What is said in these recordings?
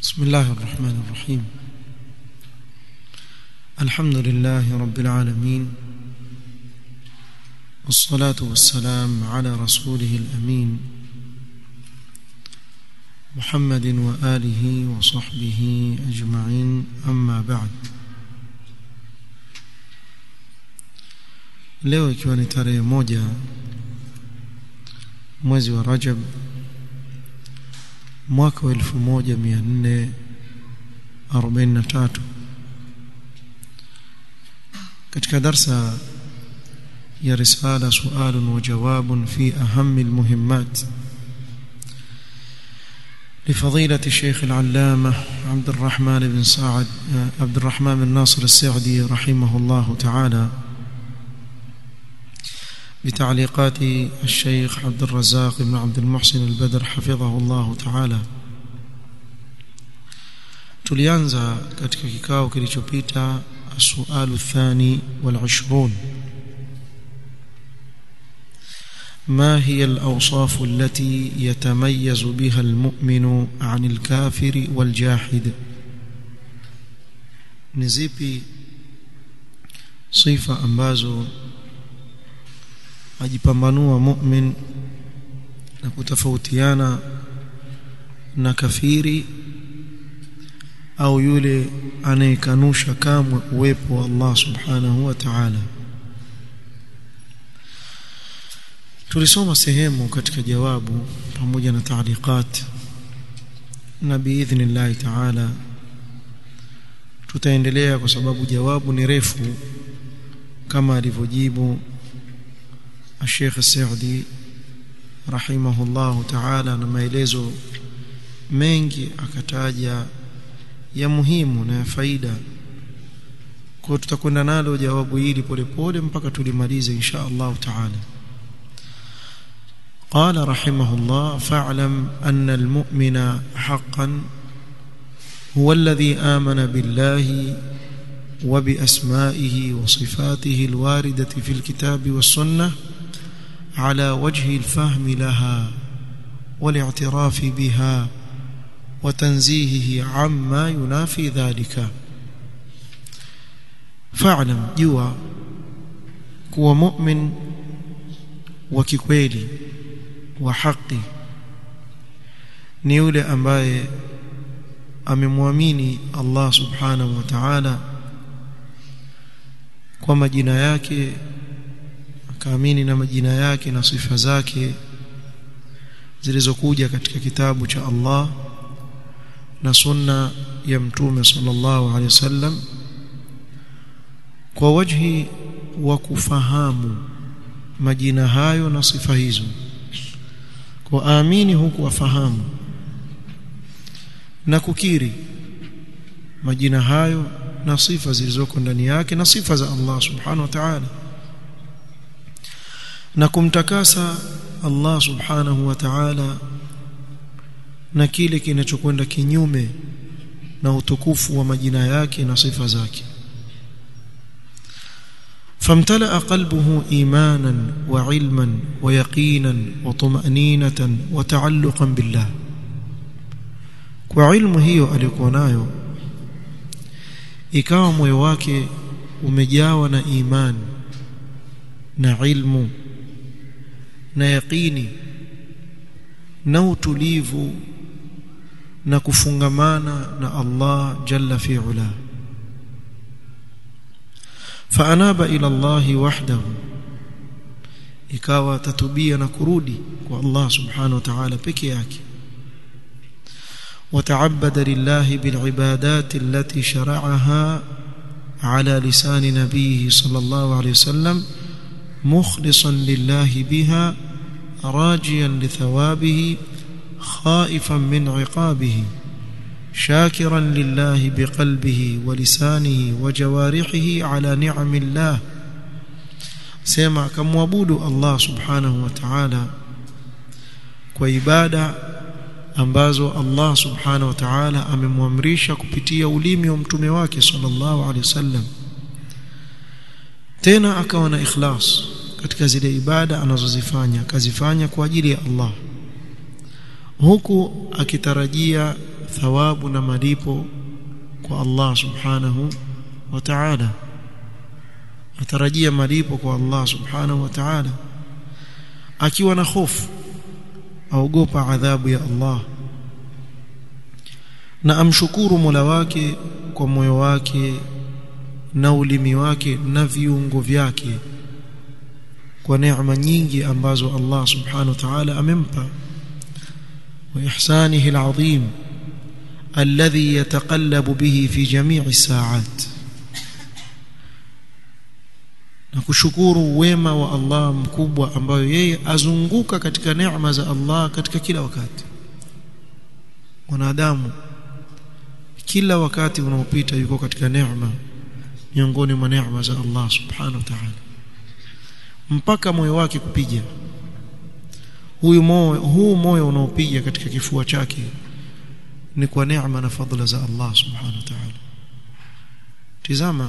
بسم الله الرحمن الرحيم. الحمد لله رب العالمين، والصلاة والسلام على رسوله الأمين محمد وآله وصحبه أجمعين، أما بعد. leo ikiwa ni tarehe 1 mwezi wa Rajab mwaka wa 1443, katika darsa ya risala su'alun wa jawabun fi aham almuhimmat لفضيلة الشيخ العلامة عبد الرحمن بن ناصر السعدي رحمه الله تعالى، بتعليقات الشيخ عبد الرزاق بن عبد المحسن البدر حفظه الله تعالى. tulianza katika kikao kilichopita السؤال الثاني والعشرون: ما هي الأوصاف التي يتميز بها المؤمن عن الكافر والجاحد؟ نزيبي صفة ambazo ajipambanua mu'min na kutofautiana na kafiri au yule anayekanusha kamwe uwepo wa Allah subhanahu wa ta'ala. Tulisoma sehemu katika jawabu pamoja na taaliqat, na biidhnillah ta'ala tutaendelea kwa sababu jawabu ni refu kama alivyojibu Sheikh Saudi rahimahullahu ta'ala, na maelezo mengi akataja ya muhimu na ya faida. Kwa tutakwenda nalo jawabu hili polepole mpaka tulimalize insha Allah ta'ala. قال رحمه الله: فاعلم أن المؤمن حقا هو الذي آمن بالله وبأسمائه وصفاته الواردة في الكتاب والسنة على وجه الفهم لها والاعتراف بها وتنزيهه عما ينافي ذلك. فاعلم جوا كوا مؤمن وكيkweli wa haki ni yule ambaye amemwamini Allah subhanahu wa ta'ala kwa majina yake, akaamini na majina yake na sifa zake zilizokuja katika kitabu cha Allah na sunna ya mtume sallallahu alaihi wasallam, kwa wajhi wa kufahamu majina hayo na sifa hizo. Kwa amini huku afahamu na kukiri majina hayo na sifa zilizoko ndani yake na sifa za Allah subhanahu wa ta'ala, na kumtakasa Allah subhanahu wa ta'ala na kile kinachokwenda kinyume na utukufu wa majina yake na sifa zake. فامتلأ قلبه إيمانا وعلما ويقينا وطمأنينة وتعلقا بالله. وعلم hiyo alikuwa nayo ikawa moyo wake umejawa na imani na ilmu na yaqini na utulivu na kufungamana na Allah jalla fi ula. فأناب إلى الله وحده، ikawa tatubia na kurudi kwa Allah subhanahu wa ta'ala peke yake. وتعبد لله بالعبادات التي شرعها على لسان نبيه صلى الله عليه وسلم مخلصا لله بها راجيا لثوابه خائفا من عقابه شاكرا لله بقلبه ولسانه وجوارحه على نعم الله. سمع كمعبود الله سبحانه وتعالى kwa ibada ambazo Allah subhanahu wa ta'ala amemwamrisha kupitia ulimi wa mtume wake sallallahu alaihi wasallam, tena akawa na ikhlas katika zile ibada anazozifanya, akazifanya kwa ajili ya Allah, huku akitarajia thawabu na malipo kwa Allah subhanahu wa ta'ala, atarajia malipo kwa Allah subhanahu wa ta'ala. Akiwa na hofu aogopa adhabu ya Allah, na amshukuru Mola wake kwa moyo wake na ulimi wake na viungo vyake kwa neema nyingi ambazo Allah subhanahu wa ta'ala amempa, wa ihsanihi alazim alladhi yataqallabu bihi fi jami'i as-sa'at, na kushukuru wema wa Allah mkubwa ambayo yeye azunguka katika neema za Allah katika kila wakati. Mwanadamu kila wakati unaopita yuko katika neema miongoni mwa neema za Allah subhanahu wa ta'ala, mpaka moyo wake kupiga. Huu moyo unaopiga katika kifua chake ni kwa neema na fadhila za Allah subhanahu wa ta'ala. Tizama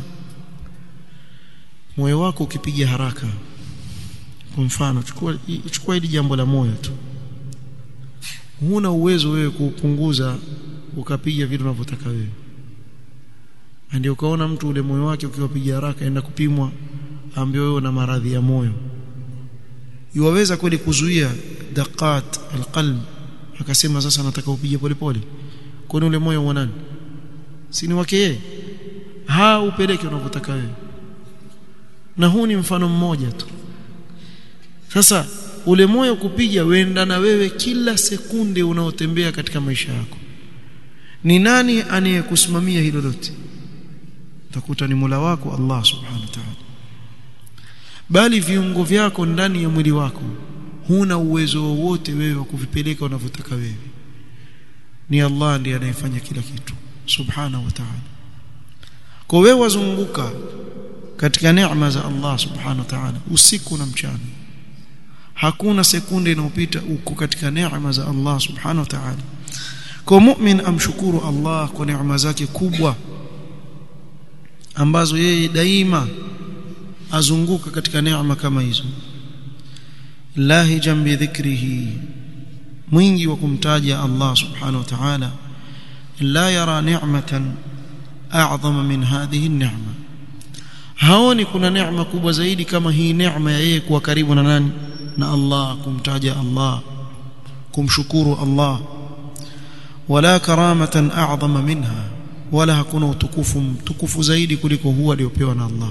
moyo wako ukipiga haraka, kwa mfano chukua hili jambo la moyo tu, huna uwezo wewe kupunguza ukapiga vile unavyotaka wewe. Ndio ukaona mtu ule moyo wake ukiwapiga haraka, aenda kupimwa, ambaye wewe una maradhi ya moyo. Yuwaweza kweli kuzuia daqat alqalb, akasema sasa nataka upige polepole? Kwani ule moyo wa nani? Si ni wake yeye? Upeleke unavyotaka wewe. Na huu ni mfano mmoja tu. Sasa ule moyo kupiga wenda na wewe kila sekunde unaotembea katika maisha yako. Ni nani anayekusimamia hilo lote? Utakuta ni Mola wako Allah subhanahu wa ta'ala. Bali viungo vyako ndani ya mwili wako huna uwezo wowote wewe wa kuvipeleka unavyotaka wewe. Ni Allah ndiye anayefanya kila kitu subhanahu wa ta'ala. Kwa wewe wazunguka katika neema za Allah subhanahu wa ta'ala usiku na mchana, hakuna sekunde inayopita uko katika neema za Allah subhanahu wa ta'ala. Kwa mu'min amshukuru Allah kwa neema zake kubwa ambazo yeye daima azunguka katika neema kama hizo. Lahijan bi dhikrihi, mwingi wa kumtaja Allah subhanahu wa ta'ala. La yara ni'matan a'zama min hadhihi an-ni'ma, haoni kuna neema kubwa zaidi kama hii neema ya yeye kuwa karibu na nani? Na Allah, kumtaja Allah, kumshukuru Allah. Wala karamatan a'zama minha, wala hakuna utukufu zaidi kuliko huo aliopewa na Allah.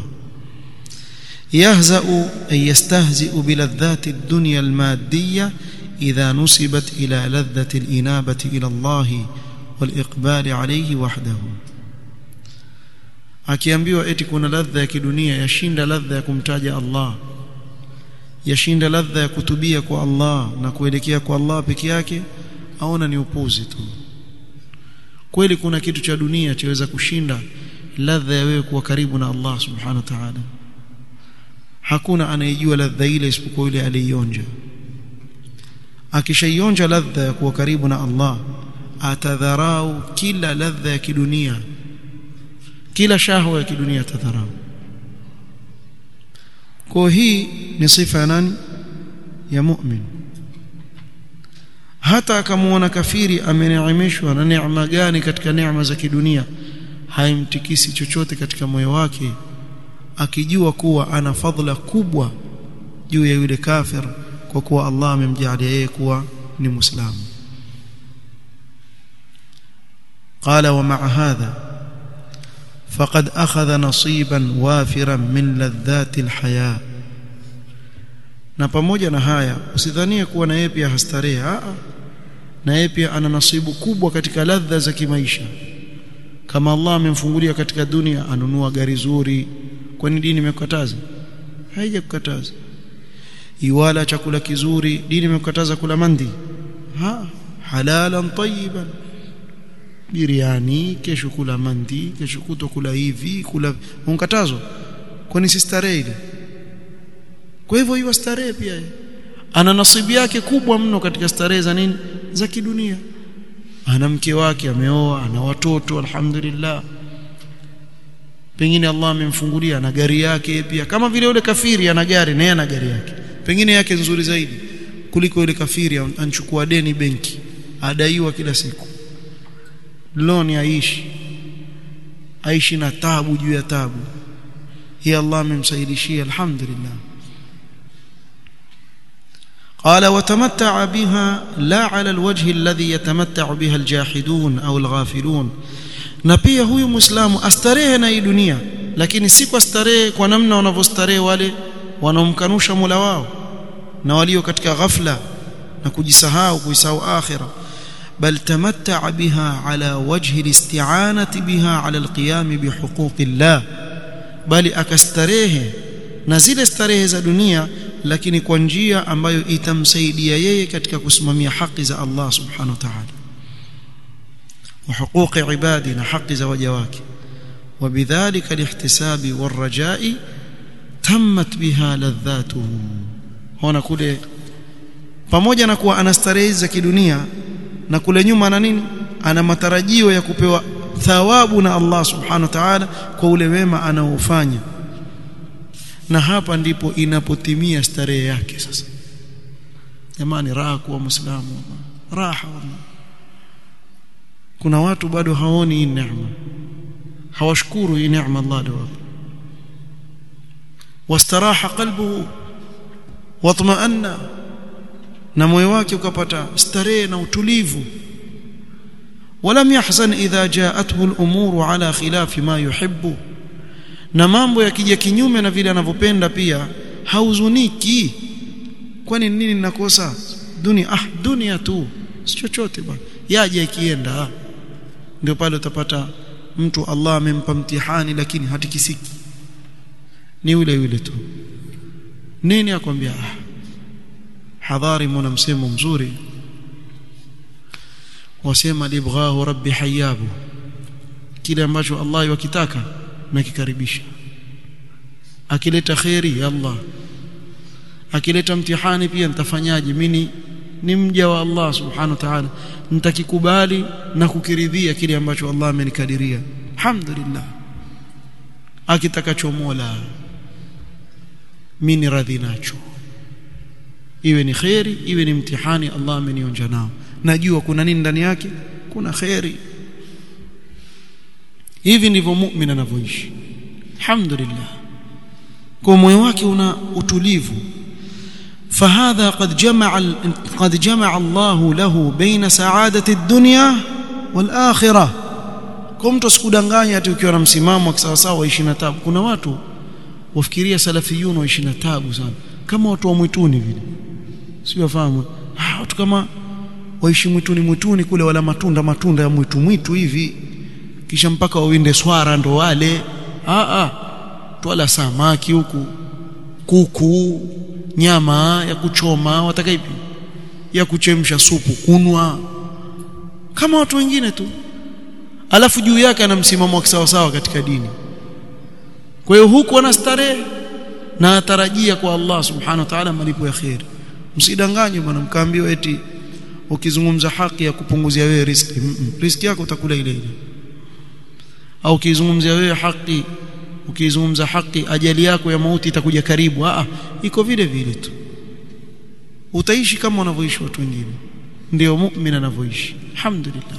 يهزأ أي يستهزئ بلذات الدنيا المادية إذا نسبت إلى لذة الإنابة إلى الله والإقبال عليه وحده. akiambiwa eti kuna ladha ya kidunia yashinda ladha ya kumtaja Allah, yashinda ladha ya kutubia kwa Allah na kuelekea kwa Allah peke yake, aona ni upuzi tu. Kweli kuna kitu cha dunia chaweza kushinda ladha ya wewe kuwa karibu na Allah subhanahu wa ta'ala? Hakuna anayejua ladha ile isipokuwa yule aliyeionja. Akishaionja ladha ya kuwa karibu na Allah, atadharau kila ladha ya kidunia, kila shahwa ya kidunia atadharau. Kwa hii ni sifa ya nani? Ya mu'min. Hata akamuona kafiri ameneemeshwa na neema gani katika neema za kidunia, haimtikisi chochote katika moyo wake, akijua kuwa ana fadhila kubwa juu ya yule kafir kwa kuwa Allah amemjalia yeye kuwa ni Muislamu. Qala wa ma'a hadha faqad akhadha nasiban wafiran min ladhati alhaya. Na pamoja na haya usidhanie kuwa na yeye pia hastarehe. Na yeye pia ana nasibu kubwa katika ladha za kimaisha. Kama Allah amemfungulia katika dunia, anunua gari zuri, kwani dini imekataza? Haijakataza. Iwala chakula kizuri, dini imekataza kula mandi? Halalan tayyiban. Biriani, kesho kula mandi, kesho kutokula hivi, kula unkatazo. Kwani si starehe ile? Kwa hivyo hiyo starehe pia ana nasibu yake kubwa mno katika starehe za nini? Za kidunia. Ana mke wake ameoa, ana watoto alhamdulillah. Pengine Allah amemfungulia na gari yake pia, kama vile yule kafiri ana gari na yeye ana gari yake, pengine yake nzuri zaidi. kuliko yule kafiri anachukua deni benki adaiwa kila siku. loni aishi na taabu juu ya taabu. Hii Allah amemsaidishia, alhamdulillah. قال وتمتع بها لا على الوجه الذي يتمتع بها الجاحدون أو الغافلون. na pia huyu muislamu astarehe na hii dunia, lakini si kwa starehe kwa namna wanavyostarehe wale wanaomkanusha Mola wao na walio katika ghafla na kuisahau akhira, bal tamatta'a biha ala wajhi al-isti'anati biha ala al-qiyam bi huquqillah, bali akastarehe na zile starehe za dunia lakini kwa njia ambayo itamsaidia yeye katika kusimamia haki za Allah subhanahu wa ta'ala wa huquqi ibadi, na haki za waja wake. وبذلك الاحتساب والرجاء تمت بها لذاته. hona kule pamoja na kuwa anastarehe za kidunia na kule nyuma ana nini, ana matarajio ya kupewa thawabu na Allah subhanahu wa ta'ala kwa ule wema anaofanya, na hapa ndipo inapotimia starehe yake. Sasa jamani, raha kuwa muislamu, raha. Kuna watu bado haoni hii neema, hawashukuru hii neema Allah dawab. wastaraha qalbuhu watma'anna, na moyo wake ukapata starehe na utulivu. walam yahzan idha ja'athu al-umuru ala khilafi ma yuhibbu, na mambo yakija kinyume na vile anavyopenda pia hauzuniki. Kwani nini ninakosa? Dunia tu, si chochote bwana, yaje ikienda. Ndio pale utapata mtu Allah amempa mtihani lakini hatikisiki, ni yule tu. Nini akwambia? Hadhari mwana msemo mzuri wasema, libghahu rabbi hayyabu, kile ambacho Allah yakitaka na kikaribisha. Akileta khairi ya Allah, akileta mtihani pia nitafanyaje? Mimi ni mja wa Allah subhanahu wa ta'ala, nitakikubali na kukiridhia kile ambacho Allah amenikadiria, alhamdulillah. Akitakacho Mola mimi radhi nacho, iwe ni khairi iwe ni mtihani Allah amenionja nao, najua kuna nini ndani yake, kuna khairi. Hivi ndivyo muumini anavyoishi, alhamdulillah, kwa moyo wake una utulivu. فهذا قد جمع الله له بين سعادة الدنيا والآخرة. Kumto sikudanganya ati ukiwa na msimamo wa sawa waishi na taabu. Kuna watu wafikiria salafiyun waishi na taabu sana, kama watu wa mwituni vile, sio wafahamu watu kama waishi mwituni kule, wala matunda ya mwitu hivi, kisha mpaka wawinde swara ndo wale. Twala samaki huku, kuku, nyama ya kuchoma, wataka ipi, ya kuchemsha supu, kunwa kama watu wengine tu, alafu juu yake ana msimamo wa sawa katika dini. Kwa hiyo huku ana starehe na atarajia kwa Allah subhanahu wa ta'ala malipo ya khair. Msidanganywe bwana mkaambiwa eti ukizungumza haki ya kupunguzia wewe riski yako utakula ile, au ukizungumzia wewe haki, ukizungumza haki ajali yako ya mauti itakuja karibu. Iko vile vile tu, utaishi kama wanavyoishi watu wengine. Ndio muumini anavyoishi, alhamdulillah.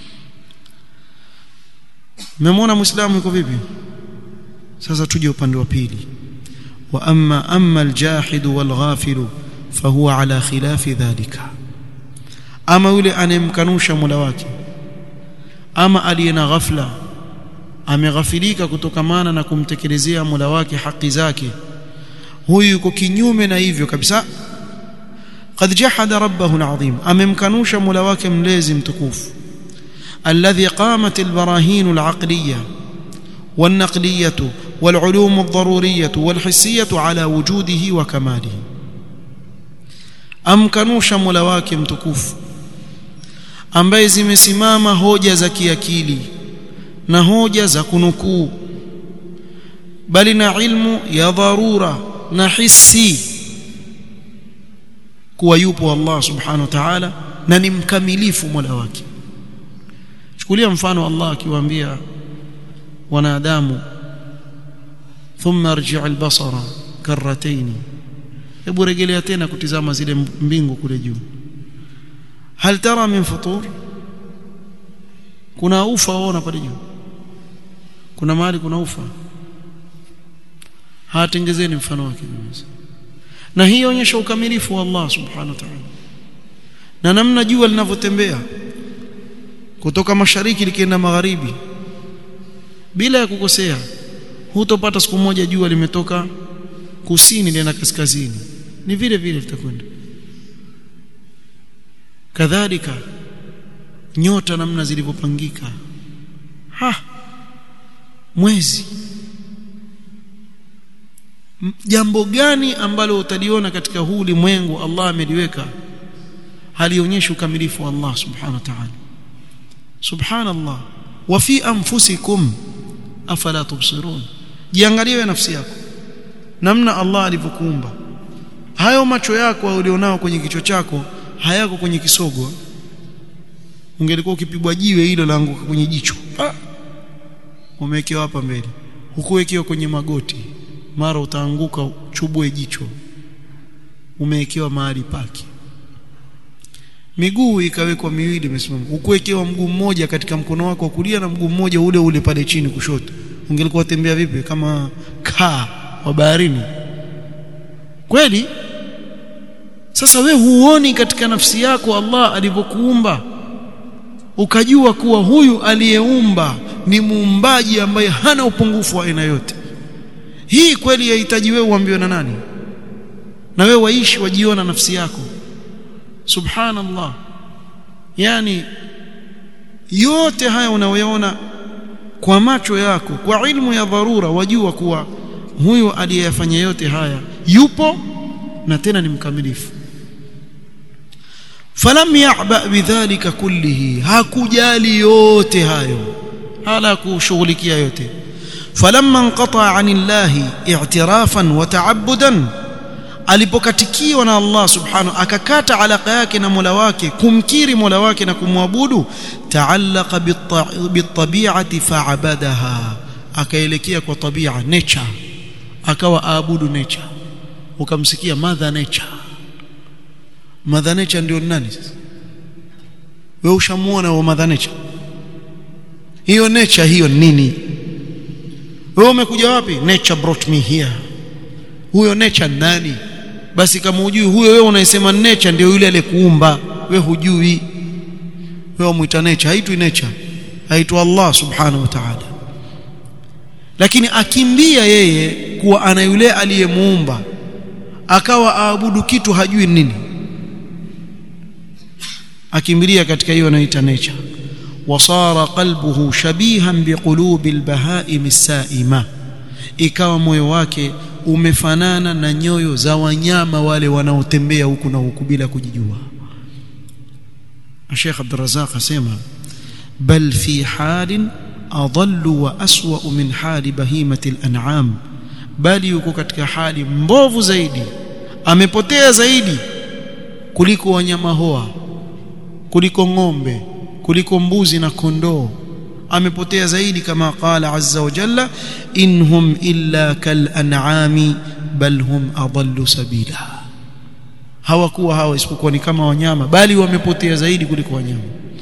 Mmemwona muislamu yuko vipi? Sasa tuje upande wa pili. wa amma aljahidu walghafilu fahuwa ala khilafi dhalika, ama yule anemkanusha Mola wake, ama aliyena ghafla, ameghafilika kutokamana na kumtekelezea Mola wake haki zake, huyu yuko kinyume na hivyo kabisa. qad jahada rabbahu alazim, amemkanusha Mola wake mlezi mtukufu, alladhi qamat albarahin alaqliyah والنقلية والعلوم الضرورية والحسية على وجوده وكماله. amkanusha Mola wake mtukufu ambaye zimesimama hoja za kiakili na hoja za kunukuu, bali na ilmu ya dharura na hissi kuwa yupo Allah subhanahu wa ta'ala na ni mkamilifu Mola wake. Chukulia mfano Allah akiwaambia wanadamu, thumma arji' al-basara karratayn, hebu rejelea tena kutizama zile mbingu kule juu, hal tara min futur, kuna ufa waona pale juu, kuna mahali kuna ufa, hatengezeni mfano wake. Na hii inaonyesha ukamilifu wa Allah subhanahu wa ta'ala, na namna jua linavyotembea kutoka mashariki likienda magharibi bila ya kukosea. Hutopata siku moja jua limetoka kusini lienda kaskazini, ni vile vile litakwenda. Kadhalika nyota namna zilivyopangika, mwezi. Jambo gani ambalo utaliona katika huu ulimwengu Allah ameliweka halionyesha ukamilifu wa Allah subhanahu wa ta'ala? Subhanallah. Wa fi anfusikum afala tubsirun, jiangalie nafsi yako namna Allah alivyokuumba. Hayo macho yako ulionao kwenye kichwa chako hayako kwenye kisogo. Ungelikuwa ukipigwa jiwe hilo laanguka kwenye jicho, umewekewa hapa mbele, hukuwekewa kwenye magoti, mara utaanguka chubue jicho, umewekewa mahali pake. Miguu ikawekwa miwili imesimama, hukuwekewa mguu mmoja katika mkono wako wa kulia na mguu mmoja ule ule pale chini kushoto. Ungelikuwa tembea vipi kama kaa wa baharini kweli? Sasa we huoni katika nafsi yako Allah alivyokuumba, ukajua kuwa huyu aliyeumba ni muumbaji ambaye hana upungufu wa aina yote? Hii kweli yahitaji wewe uambiwe na nani? Na wewe waishi wajiona nafsi yako. Subhanallah. Yani yote haya unayoona kwa macho yako, kwa ilmu ya dharura, wajua kuwa huyu aliyefanya yote haya yupo na tena ni mkamilifu. Falam ya'ba bidhalika kullihi, hakujali yote hayo, hala kushughulikia yote. Falamma inqata'a 'anillahi i'tirafan wa ta'abbudan, alipokatikiwa na Allah subhanahu, akakata alaka yake na Mola wake, kumkiri Mola wake na kumwabudu, ta'allaqa bitabi'ati fa'abadaha, akaelekea kwa tabia, nature, akawa aabudu nature. Ukamsikia mother nature. Mother nature ndio nani sasa? Wewe ushamuona wa mother nature? Hiyo nature hiyo nini? Wewe umekuja wapi? Nature brought me here. Huyo nature nani? Basi kama hujui huyo, wewe unasema nature ndio yule aliyekuumba, wewe hujui. Wewe muita nature, haitwi nature, haitwa Allah subhanahu wa ta'ala. Lakini akimbia yeye kuwa ana yule aliyemuumba, akawa aabudu kitu hajui nini, akimbilia katika hiyo anaita nature. Wasara qalbuhu shabihan biqulubi albahaim as-saima, ikawa moyo wake umefanana na nyoyo za wanyama wale wanaotembea huku na huku bila kujijua. Sheikh Abdul Razzaq asema bal fi halin adallu wa aswa min hali bahimati al-an'am, bali yuko katika hali mbovu zaidi, amepotea zaidi kuliko wanyama hoa, kuliko ng'ombe, kuliko mbuzi na kondoo. Amepotea zaidi, kama qala azza wa jalla, inhum illa kal an'ami bal hum adallu sabila. Hawakuwa hawa isipokuwa ni kama wanyama, bali wamepotea zaidi kuliko wanyama.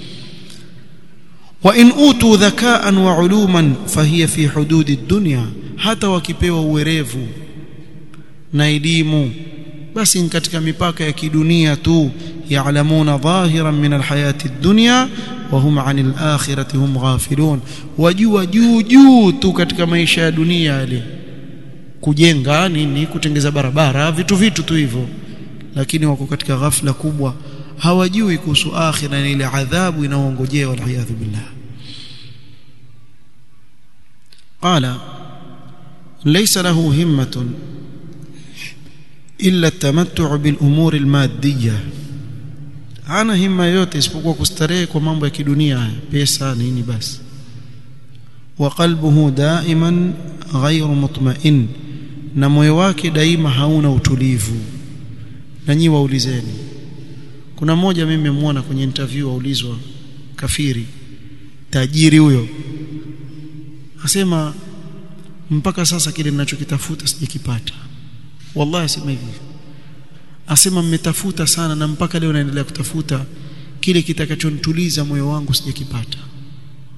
Wa in utu dhakaan wa uluman fahiya fi hududi dunya, hata wakipewa uwerevu na elimu basi katika mipaka ya kidunia tu. Ya'lamuna dhahiran min alhayati ad-dunya wa hum 'anil akhirati hum ghafilun, wajua juu tu katika maisha ya dunia yale, kujenga nini, kutengeza barabara, vitu tu hivyo, lakini wako katika ghafla kubwa, hawajui kuhusu akhira na ile adhabu inaoongojea, wal a'yadhu billah. Qala laysa lahu himmatun illa at-tamattu' bil umuri al-maddiyah, hana himma yote isipokuwa kustarehe kwa mambo ya kidunia haya, pesa nini basi. Wa qalbuhu daiman ghayru mutma'in, na moyo wake daima hauna utulivu. Na nyinyi waulizeni, kuna mmoja mimi nimemuona kwenye interview, waulizwa kafiri tajiri huyo, asema mpaka sasa kile ninachokitafuta sijakipata. Wallahi asema hivi, asema mmetafuta sana na mpaka leo naendelea kutafuta, kile kitakachonituliza moyo wangu sijakipata.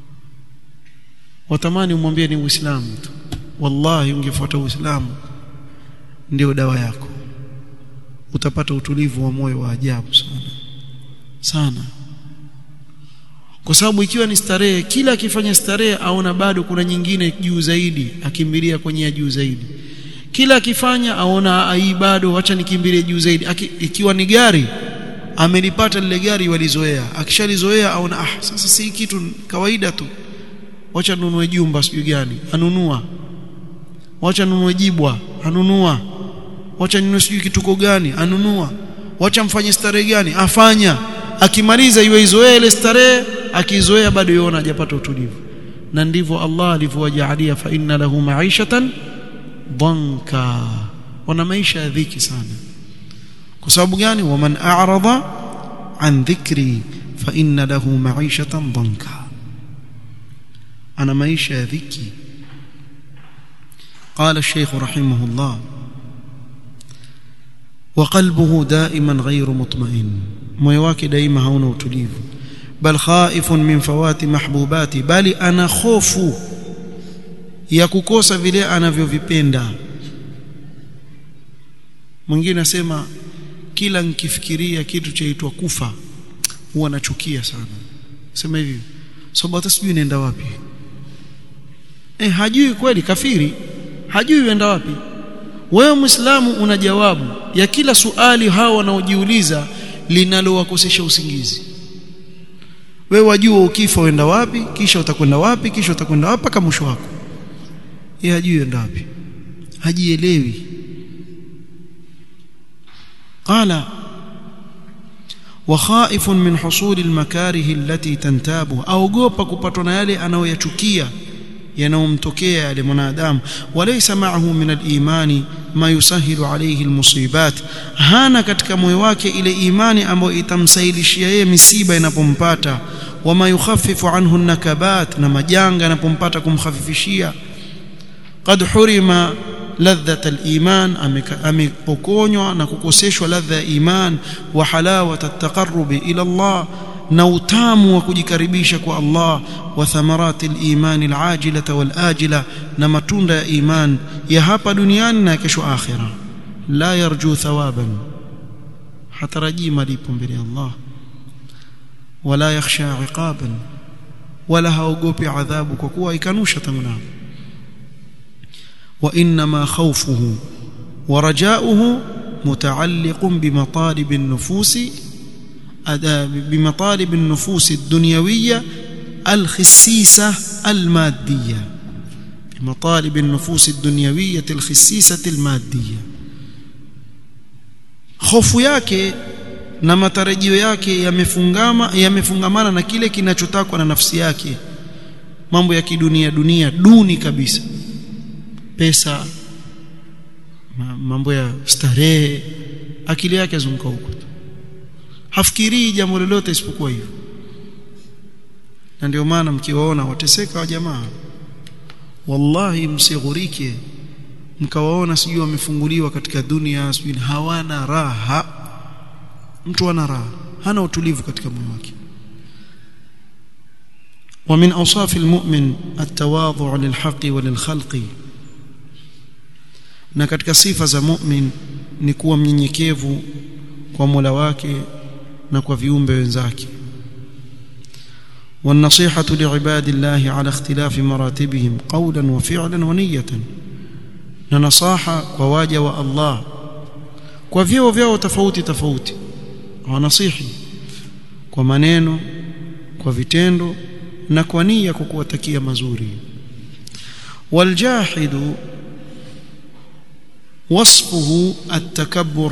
watamani umwambie ni Uislamu tu. Wallahi ungefuata Uislamu ndio dawa yako, utapata utulivu wa moyo wa ajabu sana. Kwa sababu ikiwa ni starehe, kila akifanya starehe aona bado kuna nyingine juu zaidi, akimbilia kwenye juu zaidi. Kila akifanya aona ai bado, acha nikimbilie juu zaidi. Ikiwa ni gari, amelipata lile gari walizoea, akishalizoea aona sasa si kitu kawaida tu, acha nunue jumba sijui gani, anunua. Acha nunue jibwa, anunua. Acha nunue sijui kituko gani, anunua. Acha mfanye starehe gani, afanya. Akimaliza izoea ile starehe, akizoea bado yona hajapata utulivu. Na ndivyo Allah alivyowajalia, fa inna lahu ma'ishatan dhanka, wana maisha ya dhiki sana. Kwa sababu gani? waman a'rada an dhikri fa inna lahu ma'ishatan dhanka, ana maisha ya dhiki. قال الشيخ رحمه الله: وقلبه دائما غير مطمئن، moyo wake daima hauna utulivu. bal khaifun min fawati mahbubati, bali ana hofu ya kukosa vile anavyovipenda. Mwingine asema kila nikifikiria kitu chaitwa kufa huwa nachukia sana. Sema hivi sababu hata sijui nenda wapi. Hajui kweli, kafiri hajui uenda wapi. Wewe Muislamu una jawabu ya kila swali hao wanaojiuliza linalowakosesha usingizi. Wewe wajua ukifa uenda wapi, kisha utakwenda wapi, kisha utakwenda wapi mpaka mwisho wako. Yeye hajui uenda wapi, hajielewi. Qala wa khaifun min husuli almakarih allati tantabu, aogopa kupatwa na yale anayoyachukia yanayomtokea yale mwanadamu. walaysa ma'ahu min al-imani ma yusahilu alayhi al-musibat, hana katika moyo wake ile imani ambayo itamsahilishia yeye misiba inapompata. wama yukhaffifu anhu an-nakabat, na majanga yanapompata kumkhafifishia. qad hurima ladhat al-iman, amepokonywa na kukoseshwa ladha ya iman. wa halawat at-taqarrub ila Allah, na utamu wa kujikaribisha kwa Allah. wa thamarati al-iman al-ajila wal-ajila, na matunda ya iman ya hapa duniani na kesho akhira. la yarju thawaban, hataraji malipo mbele Allah. wala yakhsha iqaban, wala haogopi adhabu kwa kuwa ikanusha tangu. wa inma khawfuhu wa raja'uhu muta'alliqun bimatalib an-nufus بمطالب النفوس الدنيوية الخسيسة المادية، بمطالب النفوس الدنيوية الخسيسة المادية. خوف yake na matarajio yake yamefungamana na kile kinachotakwa na nafsi yake, mambo ya kidunia duni kabisa, pesa, mambo ya starehe. Akili yake zunguka huko, hafikiri jambo lolote isipokuwa hivyo. Na ndio maana mkiwaona wateseka wa jamaa, wallahi msighurike mkawaona sijui wamefunguliwa katika dunia, sijui hawana raha. Mtu ana raha, hana utulivu katika moyo wake. wa min awsaf almu'min at-tawadhu' lilhaqqi wa lilkhalqi, na katika sifa za mu'min ni kuwa mnyenyekevu kwa Mola wake na kwa viumbe wenzake. والنصيحة لعباد الله على اختلاف مراتبهم قولا وفعلا ونية, na nasaha kwa waja wa Allah kwa vyeo vyao tofauti, wanasihi kwa maneno, kwa vitendo na kwa nia, kwa kuwatakia mazuri. والجاحد وصفه التكبر,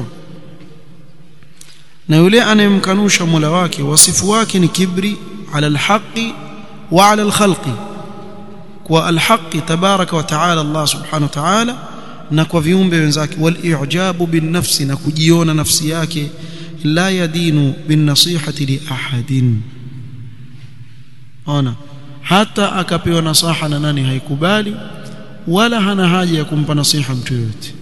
na yule anayemkanusha Mola wake wasifu wake ni kibri ala alhaqi wa ala alkhalqi, kwa alhaqi tabaraka wa taala Allah subhanahu wa ta'ala, na kwa viumbe wenzake. wal-i'jabu bin-nafsi, na kujiona nafsi yake. la yadinu bin-nasihati li ahadin, ona hata akapewa nasaha na nani haikubali, wala hana haja ya kumpa nasiha mtu yote.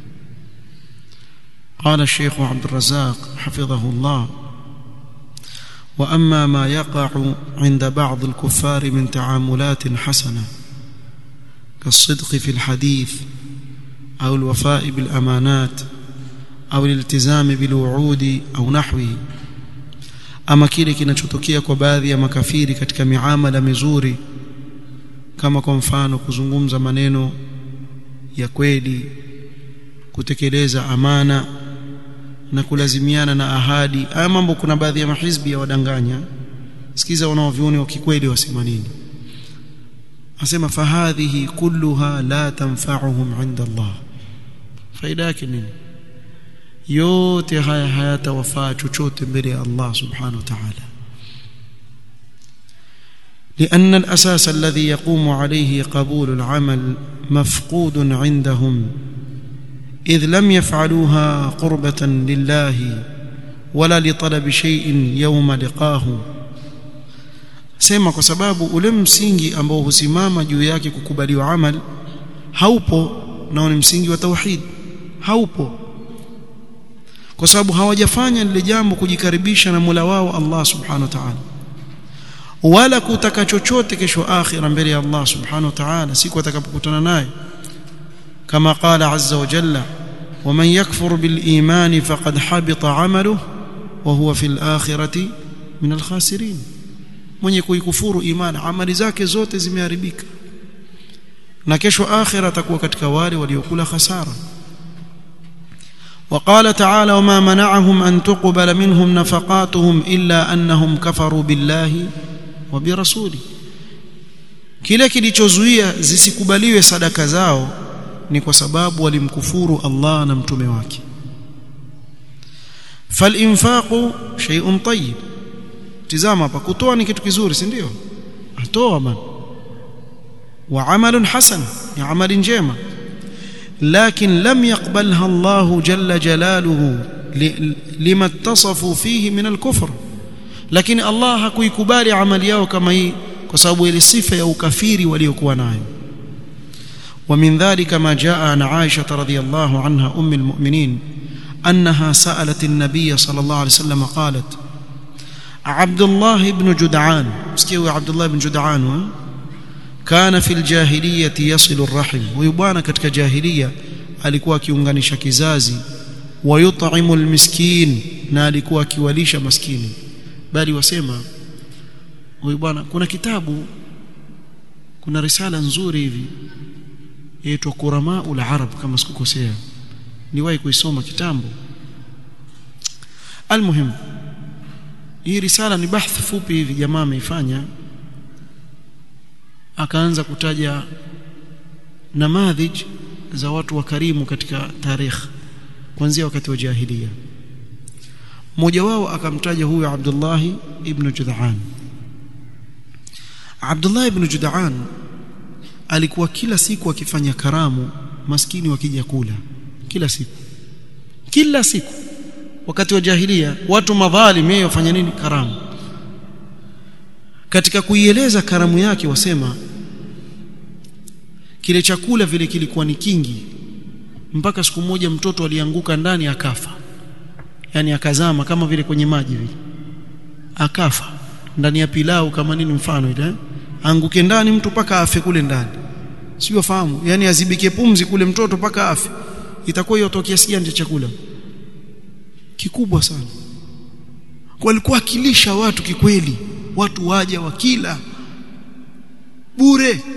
قال الشيخ عبد الرزاق حفظه الله: وأما ما يقع عند بعض الكفار من تعاملات حسنة كالصدق في الحديث أو الوفاء بالأمانات أو الالتزام بالوعود أو نحوه. ama kile kinachotokea kwa baadhi ya makafiri katika miamala mizuri, kama kwa mfano kuzungumza maneno ya kweli, kutekeleza amana na kulazimiana na ahadi. Haya mambo kuna baadhi ya mahizbi ya wadanganya. Sikiza wanaovioni wa kikweli wasema nini. Asema fahadhihi kulluha la tanfa'uhum 'inda Allah. Faida yake nini? yote haya hayatawafaa chochote mbele ya Allah subhanahu wa ta'ala. لأن الأساس الذي يقوم عليه قبول العمل مفقود عندهم، إذ لم يفعلوها قربة لله ولا لطلب شيء يوم لقاه. sema kwa sababu ule msingi ambao husimama juu yake kukubaliwa amal haupo, na ni msingi wa tauhid haupo, kwa sababu hawajafanya lile jambo kujikaribisha na Mola wao Allah subhanahu wa ta'ala, wala kutaka chochote kesho akhira mbele ya Allah subhanahu wa ta'ala siku atakapokutana naye. Kama qala azza wa jalla, waman yakfur bil iman faqad habita amaluhu wa huwa fil akhirati min al khasirin. Mwenye kuikufuru imani amali zake zote zimeharibika, na kesho akhira atakuwa katika wale waliokula khasara. وقال تعالى وما منعهم أن تقبل منهم نفقاتهم إلا أنهم كفروا بالله وبرسوله. kile kilichozuia zisikubaliwe sadaka zao ni kwa sababu walimkufuru Allah na mtume wake. فالإنفاق شيء طيب. tizama hapa, kutoa ni kitu kizuri, si ndio? atoa man wa amalun hasan, ni amali njema. لكن لم يقبلها الله جل جلاله لما اتصفوا فيه من الكفر. لكن الله hakuikubali amali yao kama hii kwa sababu ile sifa ya ukafiri waliokuwa nayo. ومن ذلك ما جاء عن عائشة رضي الله عنها أم المؤمنين أنها سألت النبي صلى الله عليه وسلم قالت عبد الله بن جدعان، مسكيه عبد الله بن جدعان kana fil jahiliyati yasilu arrahim. Huyu bwana katika jahiliya alikuwa akiunganisha kizazi, wa yut'imu almiskin, na alikuwa akiwalisha maskini. Bali wasema huyu bwana, kuna kitabu, kuna risala nzuri hivi inaitwa Quramaul Arab kama sikukosea, niwahi kuisoma kitambo. Almuhim, hii risala ni bahth fupi hivi jamaa ameifanya, akaanza kutaja namadhij za watu wakarimu katika tarikh kuanzia wakati wa jahiliya. mmoja wao akamtaja huyu Abdullah ibn Jud'an. Abdullah ibn Jud'an alikuwa kila siku akifanya karamu, maskini wakija kula kila siku. Wakati wa jahiliya watu madhalim yeye wafanya nini? Karamu. Katika kuieleza karamu yake wasema kile chakula vile kilikuwa ni kingi mpaka siku moja mtoto alianguka ndani akafa, yani akazama kama vile kwenye maji vile, akafa ndani ya pilau kama nini mfano ile, anguke ndani mtu paka afe kule ndani, sio fahamu, yani azibike pumzi kule mtoto paka afe. Itakuwa hiyo tokea kiasi gani chakula kikubwa sana. Kwa alikuwa akilisha watu kikweli, watu waja wakila bure.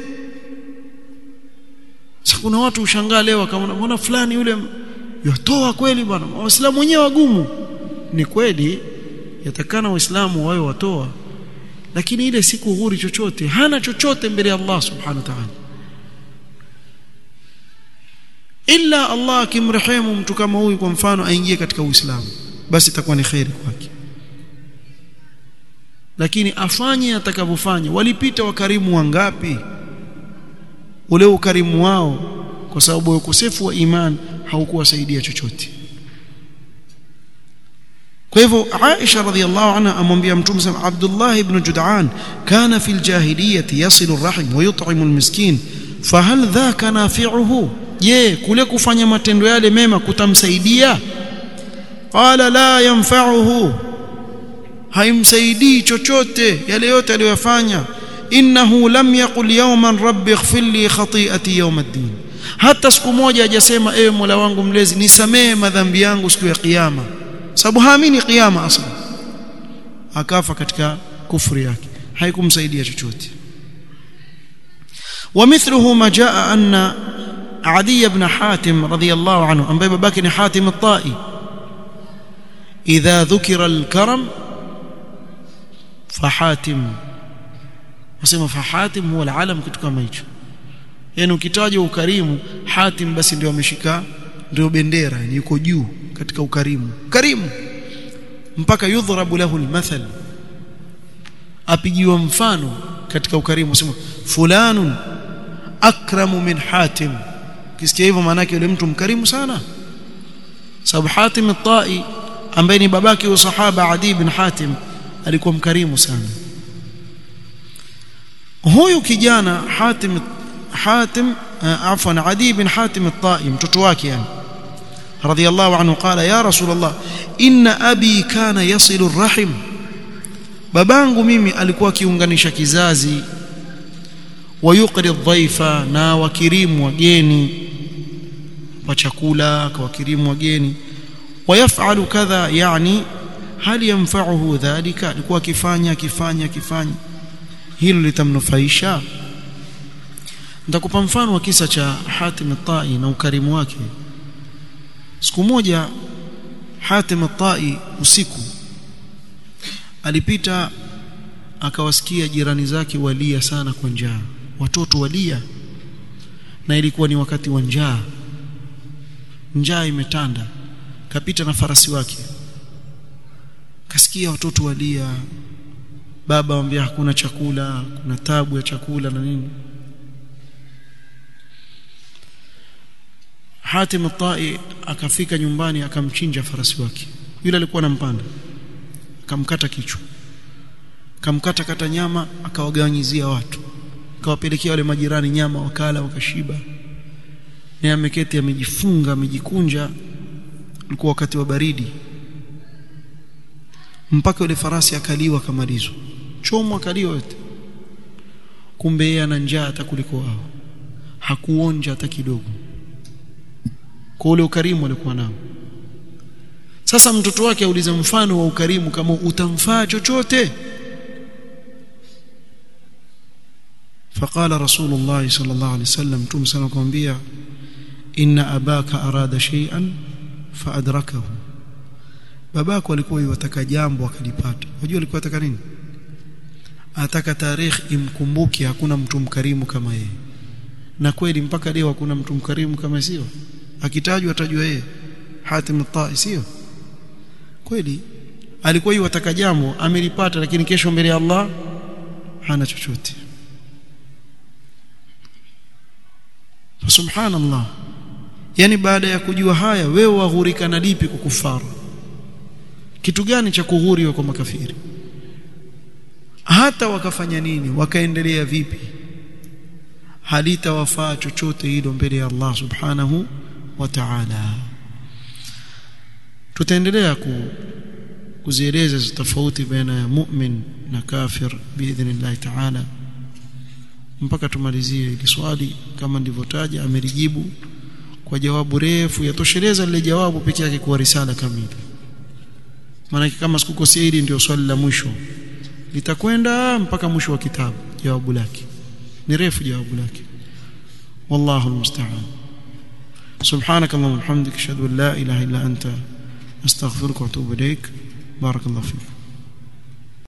Sasa kuna watu ushangaa leo kama unaona fulani yule yatoa kweli bwana, waislamu wenyewe wagumu. Ni kweli yatakana waislamu wao watoa, lakini ile si kughuri chochote, hana chochote mbele ya Allah subhanahu wa ta'ala. Illa Allah akimrehemu mtu kama huyu kwa mfano aingie katika Uislamu, basi itakuwa ni khairi kwake. Lakini afanye atakavyofanya. Walipita wakarimu wangapi, ule ukarimu wao kwa sababu ya ukosefu wa iman haukuwasaidia chochote. Kwa hivyo Aisha radhiallahu anha amwambia Mtume sallallahu alayhi wasallam, Abdullah ibn Jud'an kana fil jahiliyyati yasilu arrahim wa yut'imu almiskin fahal dhaka nafi'uhu, je kule kufanya matendo yale mema kutamsaidia? Qala la yanfa'uhu, haimsaidii chochote yale yote aliyofanya. innahu lam yaqul yawman rabbi ighfir li khati'ati yawm ad-din, hata siku moja hajasema ewe Mola wangu mlezi nisamee madhambi yangu siku ya kiyama, sababu haamini kiyama asla. Akafa katika kufri yake, haikumsaidia chochote. ومثله ما جاء أن عدي بن حاتم رضي الله عنه أن بابا بكر حاتم الطائي إذا ذكر الكرم فحاتم، وسمى فحاتم هو العالم كما hicho, yani ukitaja ukarimu Hatim basi ndio ameshika, ndio bendera, yani yuko juu katika ukarimu, karimu mpaka yudhrabu lahu almathal, apigiwa mfano katika ukarimu, sema fulanun akramu min Hatim. Kisikia hivyo maana yake yule mtu mkarimu sana, sababu Hatim at-Tai ambaye ni babake wa sahaba Adi bin Hatim alikuwa mkarimu sana. Huyu kijana Adi bin Hatim at-Tai mtoto wake yani radiyallahu anhu qala ya Rasulullah inna abi kana yasilu ar-rahim, babangu mimi alikuwa akiunganisha kizazi, wayuqri adh-dhaifa, na wakirimu wageni kwa chakula, kwa wakirimu wageni, wayafalu kadha, yani hali yanfa'uhu dhalika, alikuwa akifanya hilo litamnufaisha. Nitakupa mfano wa kisa cha Hatim at-Tai na ukarimu wake. Siku moja Hatim at-Tai usiku alipita, akawasikia jirani zake walia sana kwa njaa, watoto walia, na ilikuwa ni wakati wa njaa imetanda. Kapita na farasi wake, kasikia watoto walia, baba amwambia hakuna chakula, kuna tabu ya chakula na nini. Hatim at-Tai akafika nyumbani, akamchinja farasi wake, yule alikuwa anampanda, akamkata kichwa, akamkata nyama, akawagawanyizia watu, akawapelekea wale majirani nyama, wakala wakashiba. Na ameketi amejifunga, amejikunja, ulikuwa wakati wa baridi, mpaka yule farasi akaliwa kamalizwa, chomwa akaliwa yote. Kumbe yeye ana njaa hata kuliko wao, hakuonja hata kidogo kwa ule ukarimu alikuwa nao. Sasa mtoto wake auliza mfano wa ukarimu kama utamfaa chochote. Faqala Rasulullah sallallahu alaihi wasallam, tumsana kumwambia inna abaka arada shay'an fa adrakahu, babako alikuwa yataka jambo akalipata. Unajua alikuwa ataka nini? Ataka tarikh imkumbuke hakuna mtu mkarimu kama yeye, na kweli mpaka leo hakuna mtu mkarimu kama sio, akitajwa atajua yeye Hatim at-Tai, sio kweli? Alikuwa yataka jambo amelipata, lakini kesho mbele ya Allah hana chochote. Subhanallah, yani baada ya kujua haya, wewe waghurika na lipi kukufaru? Kitu gani cha kughuriwa kwa makafiri? Hata wakafanya nini, wakaendelea vipi, halitawafaa chochote hilo mbele ya Allah subhanahu wa ta'ala. Tutaendelea kuzieleza tofauti baina ya mu'min na kafir biidhnillah ta'ala mpaka tumalizie hili swali. Kama ndivyotaja, amelijibu kwa jawabu refu, yatosheleza lile jawabu pekee yake kwa risala kamili. Maana kama sikukosea, hili ndio swali la mwisho, litakwenda mpaka mwisho wa kitabu. Jawabu lake ni refu, jawabu lake. Wallahu almusta'an. Subhanakallahumma wa bihamdika ashhadu an la ilaha illa anta astaghfiruka wa atubu ilaik. Barakallahu fik.